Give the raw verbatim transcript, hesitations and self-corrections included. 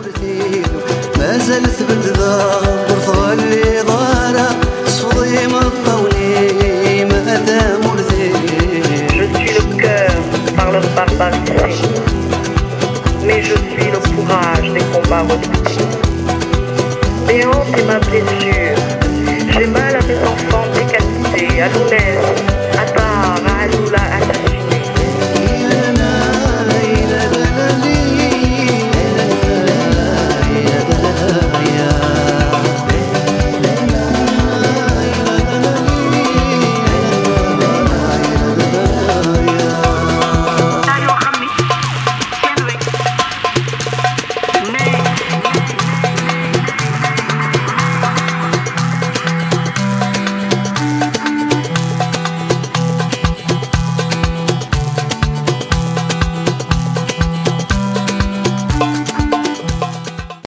le cœur par leur barbarie, mais je suis le courage des combats redoubtés. Béante est ma blessure, j'ai mal à mes enfants décapités, à l'ouest.